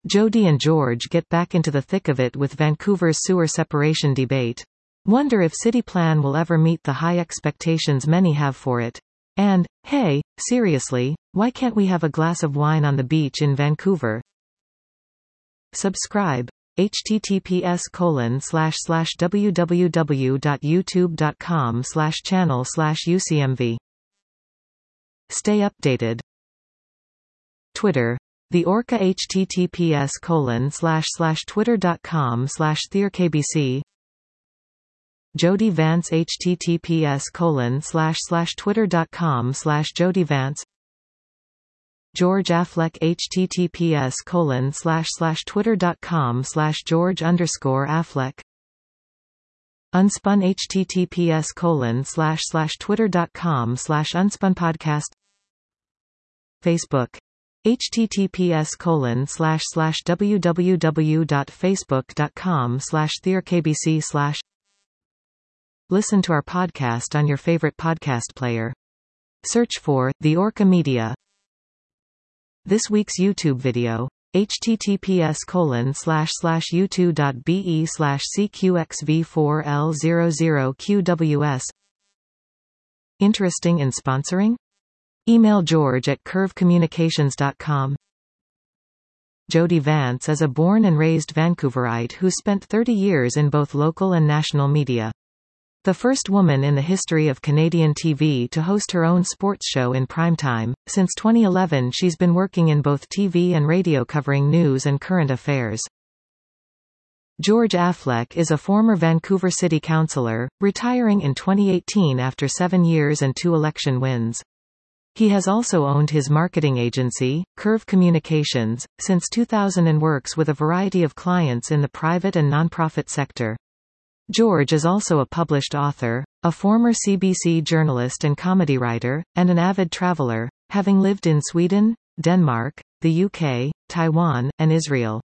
Jody and George get back into the thick of it with Vancouver's sewer separation debate. Wonder if city plan will ever meet the high expectations many have for it. And, hey, seriously, why can't we have a glass of wine on the beach in Vancouver? Subscribe. https://www.youtube.com/channel/UCMV. Stay updated. Twitter. The Orca https://twitter.com/theorkbc. Jody Vance https://twitter.com/jodyvance. George Affleck https://twitter.com/George_Affleck. Unspun https://twitter.com/unspunpodcast. Facebook. https://www.facebook.com/theorkbc/. Listen to our podcast on your favorite podcast player. Search for The Orca Media. This week's YouTube video. https://u2.be/cqxv4l00qws. Interesting in sponsoring? Email George at curvecommunications.com. Jody Vance is a born and raised Vancouverite who spent 30 years in both local and national media. The first woman in the history of Canadian TV to host her own sports show in primetime. Since 2011 she's been working in both TV and radio covering news and current affairs. George Affleck is a former Vancouver City Councillor, retiring in 2018 after 7 years and 2 election wins. He has also owned his marketing agency, Curve Communications, since 2000 and works with a variety of clients in the private and nonprofit sector. George is also a published author, a former CBC journalist and comedy writer, and an avid traveler, having lived in Sweden, Denmark, the UK, Taiwan, and Israel.